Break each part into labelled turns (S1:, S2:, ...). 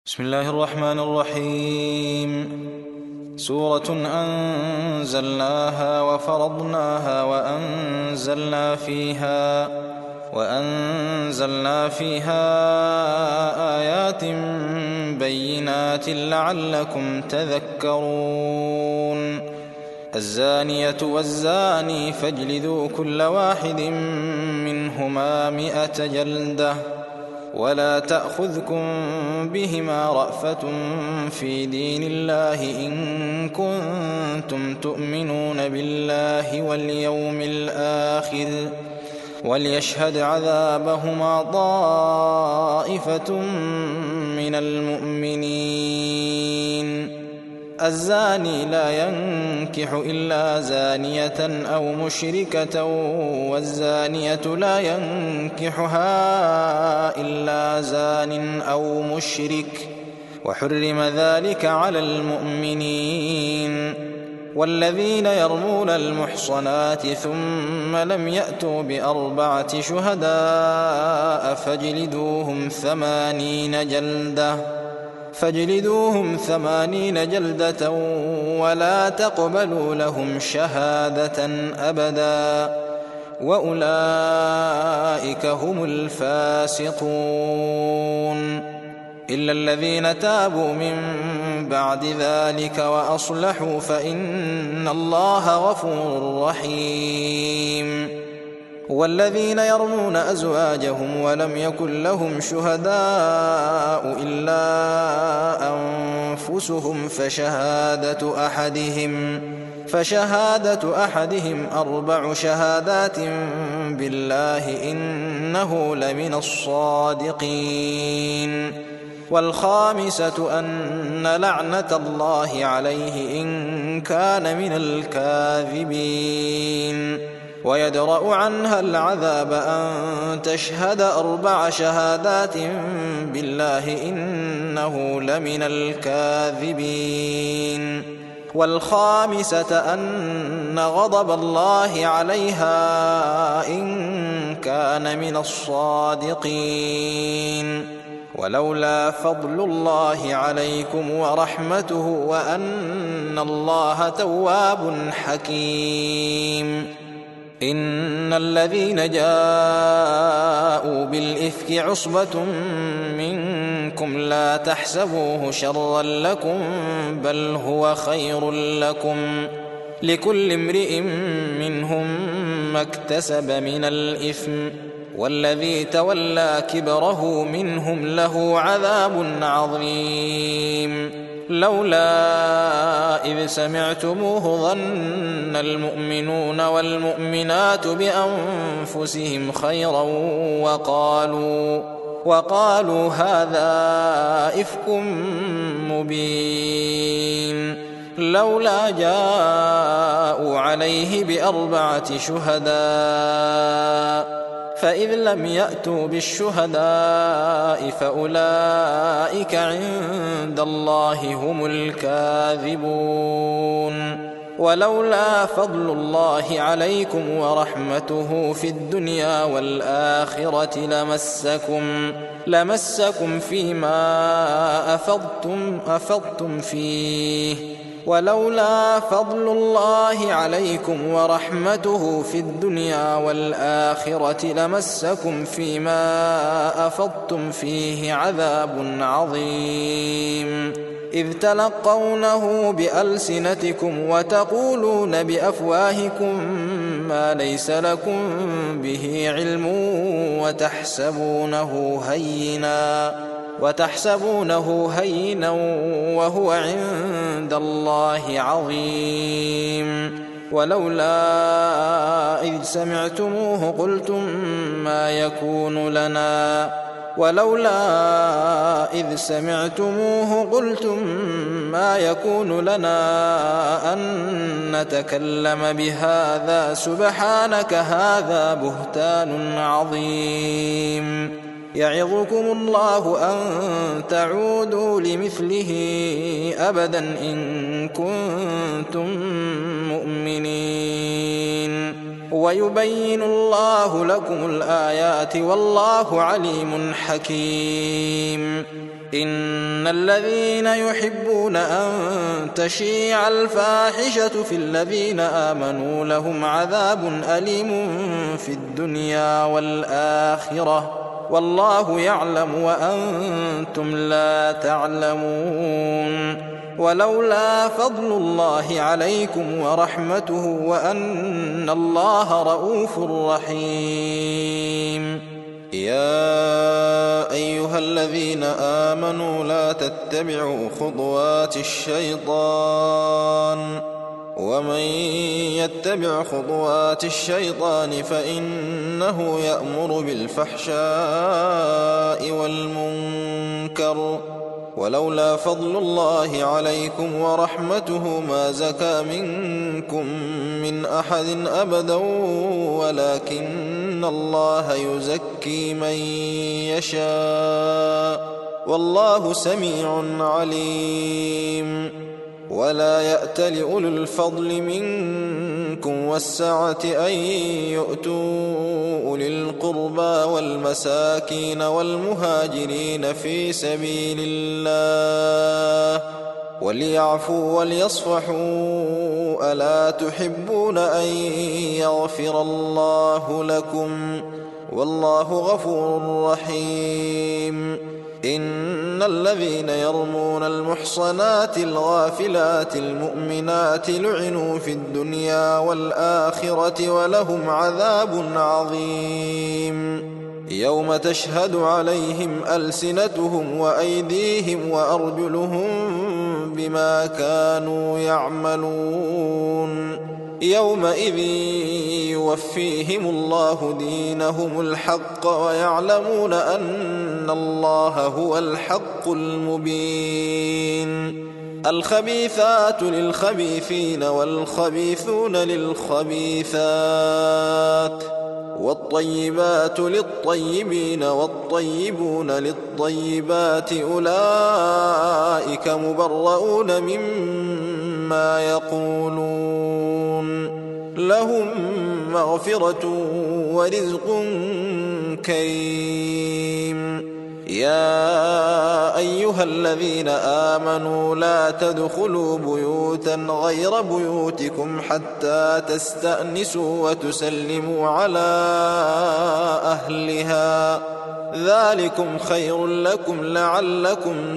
S1: بسم الله الرحمن الرحيم. سورة أنزلناها وفرضناها وأنزلنا فيها آيات بينات لعلكم تذكرون. الزانية والزاني فاجلدوا كل واحد منهما 100 جلدة ولا تأخذكم بهما رأفة في دين الله إن كنتم تؤمنون بالله واليوم الآخر وليشهد عذابهما طائفة من المؤمنين. الزاني لا ينكح إلا زانية أو مشركة والزانية لا ينكحها إلا زان أو مشرك وحرم ذلك على المؤمنين. والذين يرمون المحصنات ثم لم يأتوا ب4 شهداء فاجلدوهم 80 جلدة ولا تقبلوا لهم شهادة أبدا وأولئك هم الفاسقون. إلا الذين تابوا من بعد ذلك وأصلحوا فإن الله غفور رحيم. والذين يرمون أزواجهم ولم يكن لهم شهداء إلا أنفسهم فشهادة أحدهم 4 شهادات بالله إنه لمن الصادقين. والخامسة أن لعنة الله عليه إن كان من الكاذبين. ويدرأ عنها العذاب أن تشهد 4 شهادات بالله إنه لمن الكاذبين. والخامسة أن غضب الله عليها إن كان من الصادقين. ولولا فضل الله عليكم ورحمته وأن الله تواب حكيم. إن الذين جاءوا بالإفك عصبة منكم لا تحسبوه شرا لكم بل هو خير لكم لكل امرئ منهم ما اكتسب من الإثم والذي تولى كبره منهم له عذاب عظيم. لولا إذ سمعتموه ظن المؤمنون والمؤمنات بأنفسهم خيرا وقالوا هذا إفك مبين. لولا جاءوا عليه ب4 شهداء فإذ لم يأتوا بالشهداء فأولئك عند الله هم الكاذبون. ولولا فضل الله عليكم ورحمته في الدنيا والآخرة لمسكم فيما أفضتم فيه. ولولا فضل الله عليكم ورحمته في الدنيا والآخرة لمسكم فيما أفضتم فيه عذاب عظيم. إذ تلقونه بألسنتكم وتقولون بأفواهكم ما ليس لكم به علم وتحسبونه هينا وهو عند الله عظيم. ولولا إذ سمعتموه قلتم ما يكون لنا أن نتكلم بهذا سبحانك هذا بهتان عظيم. يعظكم الله أن تعودوا لمثله أبدا إن كنتم مؤمنين. ويبين الله لكم الآيات والله عليم حكيم. إن الذين يحبون أن تشيع الفاحشة في الذين آمنوا لهم عذاب أليم في الدنيا والآخرة والله يعلم وأنتم لا تعلمون. ولولا فضل الله عليكم ورحمته وأن الله رءوف رحيم.
S2: يا أيها الذين آمنوا لا تتبعوا خطوات الشيطان ومن يتبع خطوات الشيطان فإنه يأمر بالفحشاء والمنكر ولولا فضل الله عليكم ورحمته ما زكى منكم من أحد أبدا ولكن الله يزكي من يشاء والله سميع عليم. ولا يأتل أولو الفضل منكم والسعة أن يؤتوا أولي القربى والمساكين والمهاجرين في سبيل الله وليعفوا وليصفحوا ألا تحبون أن يغفر الله لكم والله غفور رحيم. إن الذين يرمون المحصنات الغافلات المؤمنات لعنوا في الدنيا والآخرة ولهم عذاب عظيم. يوم تشهد عليهم ألسنتهم وأيديهم وأرجلهم بما كانوا يعملون. يومئذ يوفيهم الله دينهم الحق ويعلمون أن الله هو الحق المبين. الخبيثات للخبيثين والخبيثون للخبيثات والطيبات للطيبين والطيبون للطيبات أولئك مبرؤون مما يقولون لهم مغفرة ورزق كريم. يا أيها الذين آمنوا لا تدخلوا بيوتا غير بيوتكم حتى تستأنسوا وتسلموا على أهلها ذلكم خير لكم لعلكم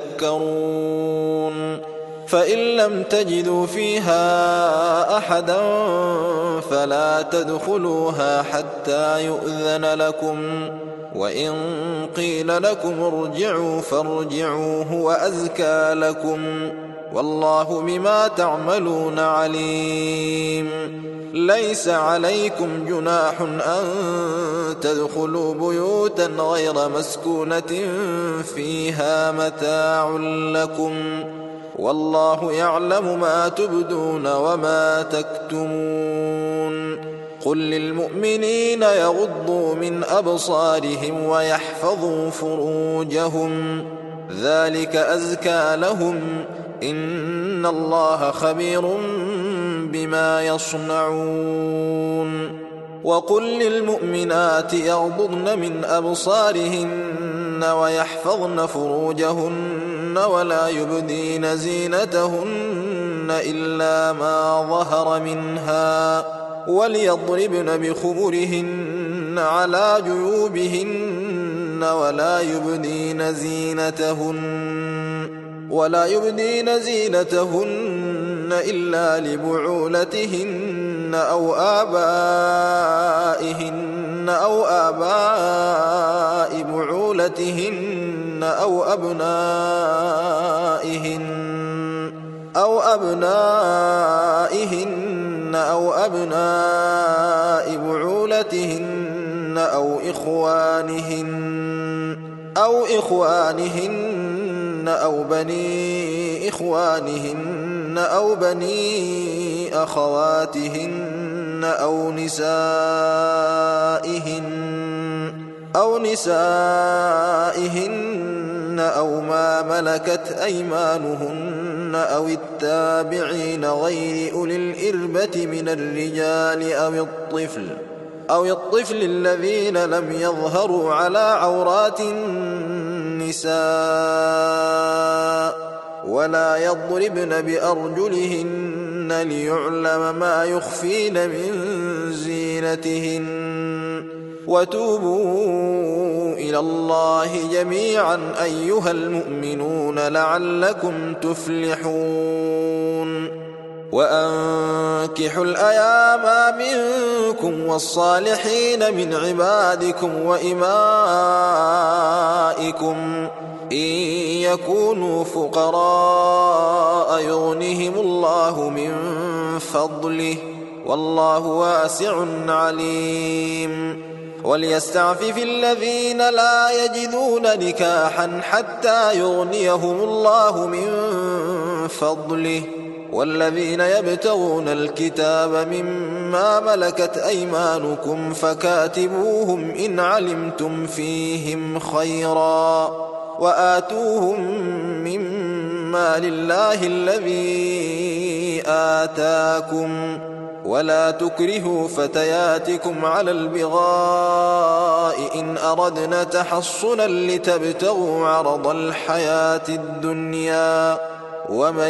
S2: تذكرون. فإن لم تجدوا فيها أحدا فلا تدخلوها حتى يؤذن لكم وإن قيل لكم ارجعوا فارجعوا هو أزكى لكم والله بما تعملون عليم. ليس عليكم جناح أن تدخلوا بيوتا غير مسكونة فيها متاع لكم والله يعلم ما تبدون وما تكتمون. قل للمؤمنين يغضوا من أبصارهم ويحفظوا فروجهم ذلك أزكى لهم إن الله خبير بما يصنعون. وقل للمؤمنات يغضضن من أبصارهن ويحفظن فروجهن ولا يبدين زينتهن إلا ما ظهر منها وليضربن بخمرهن على جيوبهن ولا يبدين زينتهن إلا لبعولتهن أو آباء بعولتهن أو أبنائهن بعولتهن أو إخوانهن أو بني إخوانهن أو بني أخواتهن أو نسائهن أو ما ملكت أيمانهن أو التابعين غير أولي الإربة من الرجال أو الطفل الذين لم يظهروا على عورات النساء النساء ولا يضربن بأرجلهن ليعلم ما يخفين من زينتهن وتوبوا إلى الله جميعا أيها المؤمنون لعلكم تفلحون وأنكحوا الأيام منكم والصالحين من عبادكم وإمائكم إن يكونوا فقراء يغنهم الله من فضله والله واسع عليم وليستعفف الذين لا يجدون نكاحا حتى يغنيهم الله من فضله والذين يبتغون الكتاب مما ملكت أيمانكم فكاتبوهم إن علمتم فيهم خيرا وآتوهم مما لله الذي آتاكم ولا تكرهوا فتياتكم على البغاء إن أردنا تحصنا لتبتغوا عرض الحياة الدنيا ومن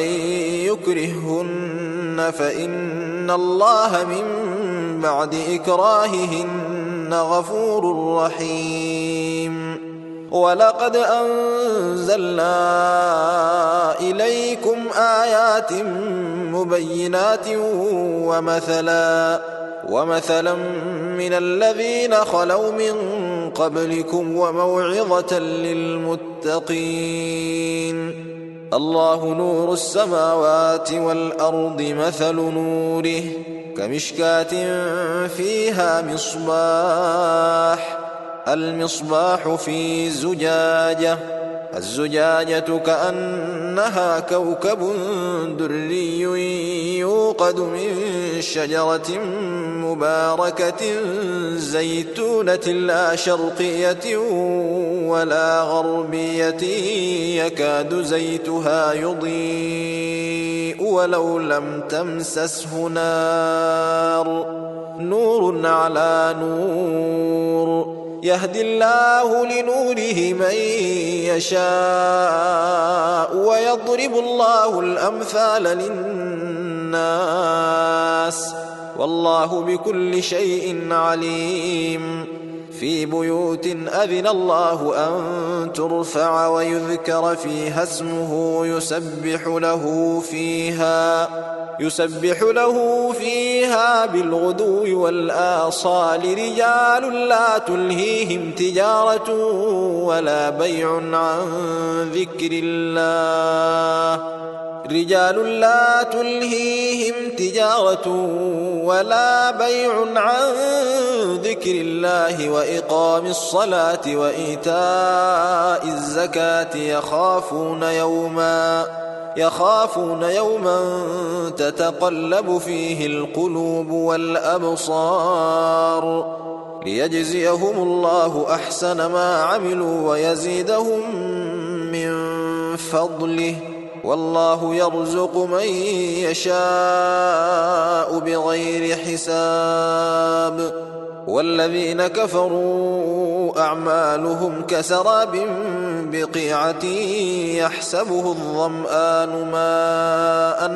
S2: يكرههن فإن الله من بعد إكراههن غفور رحيم ولقد أنزلنا إليكم آيات مبينات ومثلا من الذين خلوا من قبلكم وموعظة للمتقين الله نور السماوات والأرض مثل نوره كمشكاة فيها مصباح المصباح في زجاجة الزجاجة كأنها كوكب دري يوقد من شجرة مباركة زيتونة لا شرقية ولا غربية يكاد زيتها يضيء ولو لم تمسسه نار نور على نور يهدي الله لنوره من يشاء ويضرب الله الأمثال للناس والله بكل شيء عليم في بيوت أذن الله أن ترفع ويذكر فيها اسمه يسبح له فيها بالغدو والآصال رجال لا تلهيهم تجارة ولا بيع عن ذكر الله وإقام الصلاة وإيتاء الزكاة يخافون يوما تتقلب فيه القلوب والأبصار ليجزيهم الله أحسن ما عملوا ويزيدهم من فضله والله يرزق من يشاء بغير حساب والذين كفروا أعمالهم كسراب بقيعة يحسبه الظمآن ماء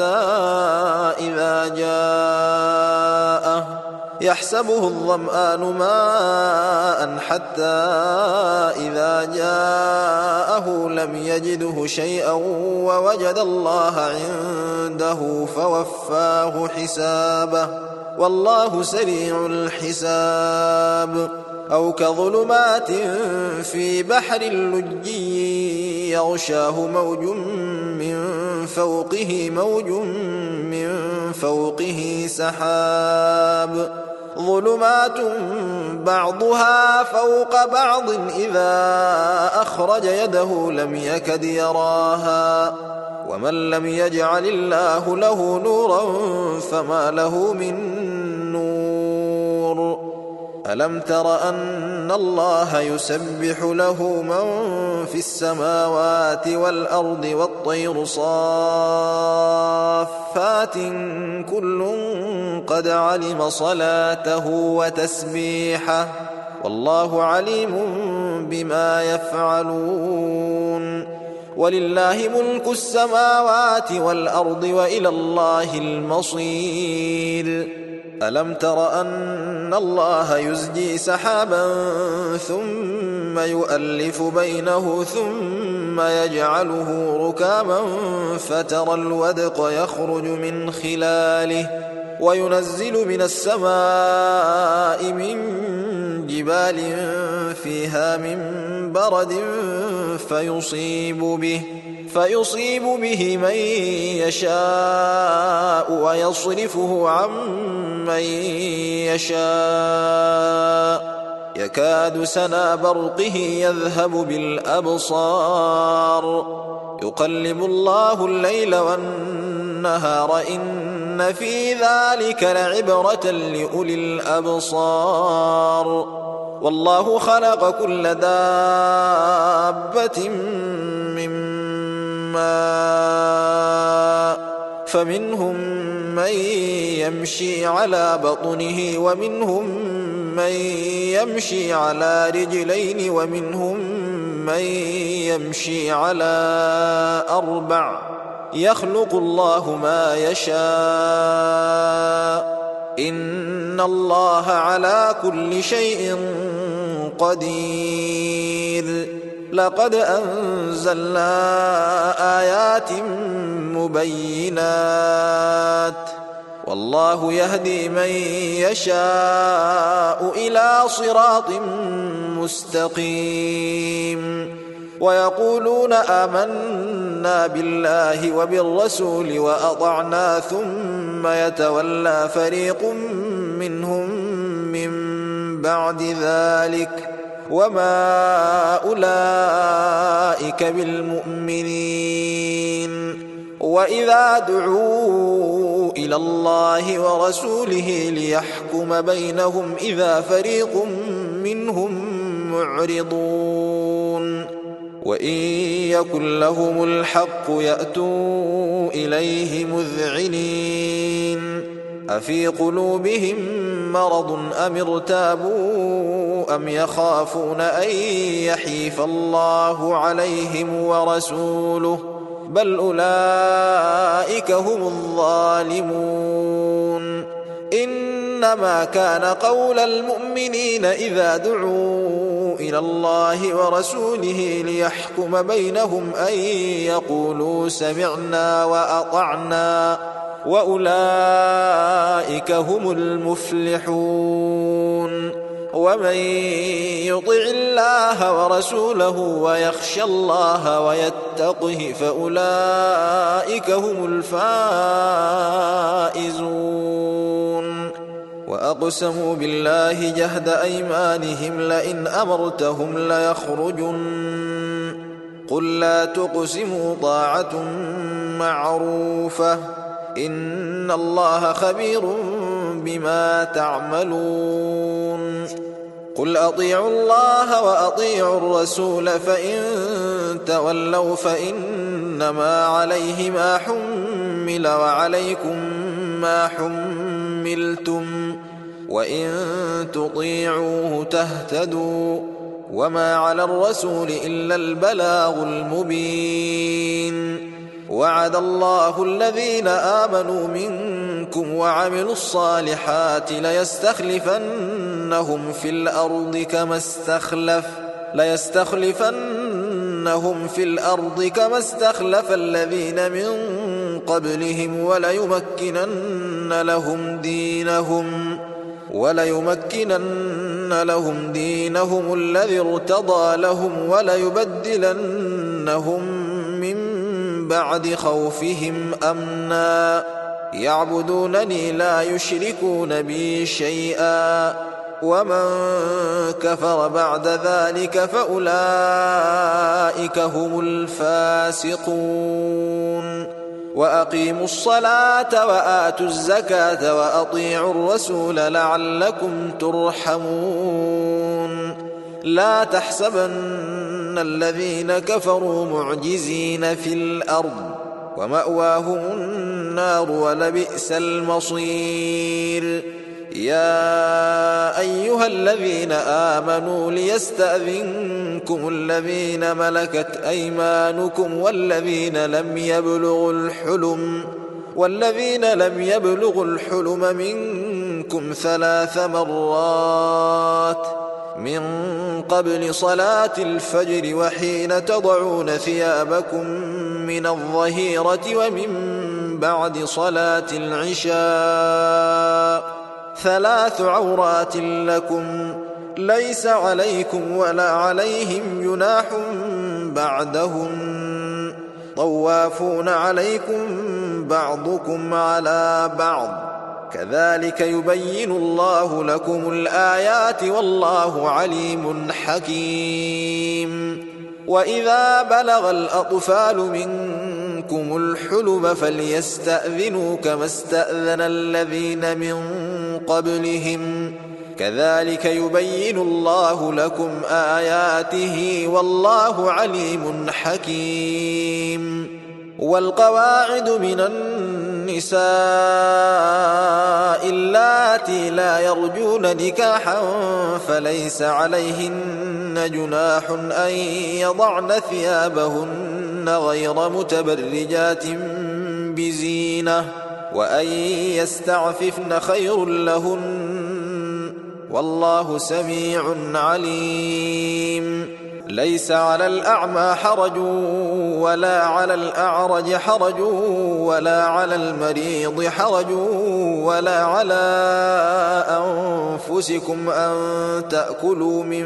S2: حتى إذا جاءه لم يجده شيئا ووجد الله عنده فوفاه حسابه والله سريع الحساب أو كظلمات في بحر لجي يغشاه موج من فوقه سحاب ظلمات بعضها فوق بعض إذا أخرج يده لم يكد يراها ومن لم يجعل الله له نورا فما له من نور ألم تر أن الله يسبح له من في السماوات والأرض والطير صافات كل قد علم صلاته وتسبيحه والله عليم بما يفعلون ولله ملك السماوات والأرض وإلى الله المصير ألم تر أن الله يزجي سحابا ثم يؤلف بينه ثم يجعله ركاما فترى الودق يخرج من خلاله وينزل من السماء من جبال فيها من برد فيصيب به من يشاء ويصرفه عن من يشاء يكاد سنا برقه يذهب بالأبصار يقلب الله الليل والنهار إن في ذلك لعبرة لأولي الأبصار والله خلق كل دابة من ماء فمنهم من يمشي على بطنه ومنهم من يمشي على رجلين ومنهم من يمشي على أربع يخلق الله ما يشاء إن الله على كل شيء قدير لقد أنزلنا آيات مبينات والله يهدي من يشاء إلى صراط مستقيم ويقولون آمنا بالله وبالرسول وأطعنا ثم يتولى فريق منهم من بعد ذلك وما أولئك بالمؤمنين وإذا دعوا إلى الله ورسوله ليحكم بينهم إذا فريق منهم معرضون وإن يكن لهم الحق يأتوا إليه مذعنين أفي قلوبهم مرض أم ارتابوا أم يخافون أن يحيف الله عليهم ورسوله بل أولئك هم الظالمون إنما كان قول المؤمنين إذا دعوا إلى الله ورسوله ليحكم بينهم أن يقولوا سمعنا وأطعنا وأولئك هم المفلحون ومن يطع الله ورسوله ويخشى الله ويتقه فأولئك هم الفائزون وأقسموا بالله جهد أيمانهم لئن أمرتهم ليخرجن قل لا تقسموا طاعة معروفة إن الله خبير بما تعملون قل أطيعوا الله وأطيعوا الرسول فإن تولوا فإنما عليه ما حمل وعليكم ما حملتم وإن تطيعوه تهتدوا وما على الرسول إلا البلاغ المبين وعد الله الذين آمنوا منكم وعملوا الصالحات ليستخلفنهم في الأرض كما استخلف الذين من قبلهم وليمكنن لهم دينهم الذي ارتضى لهم وليبدلنهم من بعد خوفهم أمنا يعبدونني لا يشركون بي شيئا ومن كفر بعد ذلك فأولئك هم الفاسقون وأقيموا الصلاة وآتوا الزكاة وأطيعوا الرسول لعلكم ترحمون لا تحسبن الذين كفروا معجزين في الأرض ومأواهم النار ولبئس المصير يا أيها الذين آمنوا ليستأذنكم منكم الذين ملكت أيمانكم والذين لم يبلغوا الحلم منكم 3 مرات من قبل صلاة الفجر وحين تضعون ثيابكم من الظهيرة ومن بعد صلاة العشاء 3 عورات لكم ليس عليكم ولا عليهم جناح بعدهم طوافون عليكم بعضكم على بعض كذلك يبين الله لكم الآيات والله عليم حكيم. وإذا بلغ الأطفال منكم الحلم فليستأذنوا كما استأذن الذين من قبلهم كذلك يبين الله لكم آياته والله عليم حكيم. والقواعد من النساء اللاتي لا يرجون نكاحا فليس عليهن جناح أن يضعن ثيابهن غير متبرجات بزينة وأن يستعففن خير لهن والله سميع عليم. ليس على الأعمى حرج ولا على الأعرج حرج ولا على المريض حرج ولا على أنفسكم أن تأكلوا من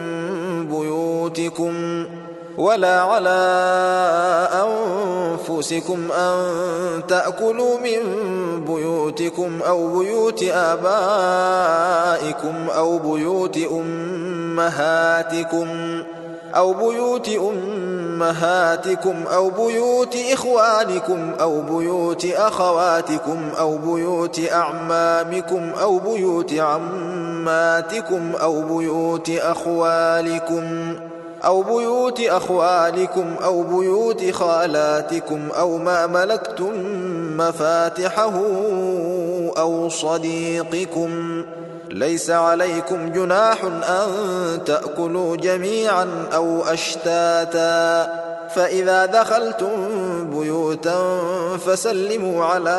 S2: بيوتكم أو بيوت آبائكم أو بيوت أمهاتكم أو بيوت إخوانكم أو بيوت أخواتكم أو بيوت أعمامكم أو بيوت عماتكم أو بيوت أخوالكم أو بيوت خالاتكم أو ما ملكتم مفاتحه أو صديقكم ليس عليكم جناح أن تأكلوا جميعا أو أشتاتا فإذا دخلتم بيوتا فسلموا على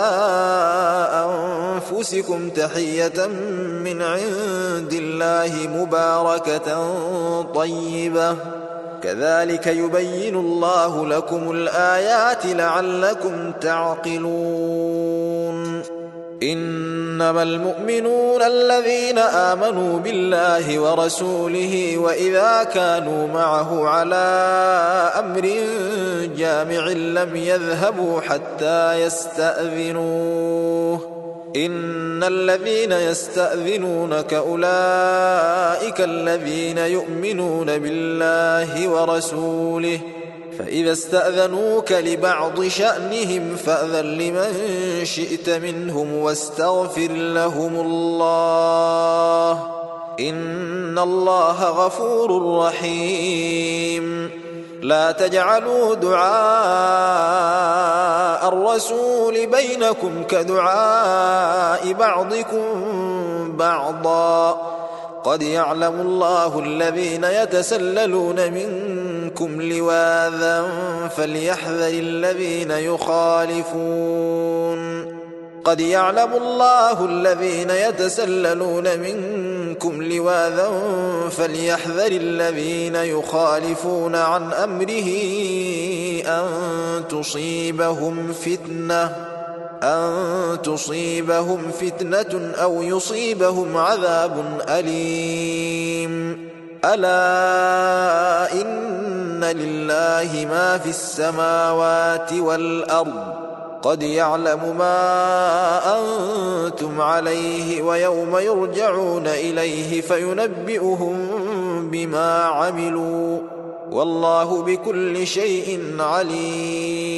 S2: أنفسكم تحية من عند الله مباركة طيبة كذلك يبين الله لكم الآيات لعلكم تعقلون. إنما المؤمنون الذين آمنوا بالله ورسوله وإذا كانوا معه على أمر جامع لم يذهبوا حتى يستأذنوه إن الذين يستأذنونك أولئك الذين يؤمنون بالله ورسوله فإذا استأذنوك لبعض شأنهم فأذن لمن شئت منهم واستغفر لهم الله إن الله غفور رحيم. لا تجعلوا دعاء الرسول بينكم كدعاء بعضكم بعضا قد يعلم الله الذين يتسللون منكم لواذا فليحذر الذين يخالفون عن أمره أن تصيبهم فتنة أو يصيبهم عذاب أليم. ألا إن لله ما في السماوات والأرض قد يعلم ما أنتم عليه ويوم يرجعون إليه فينبئهم بما عملوا والله بكل شيء عليم.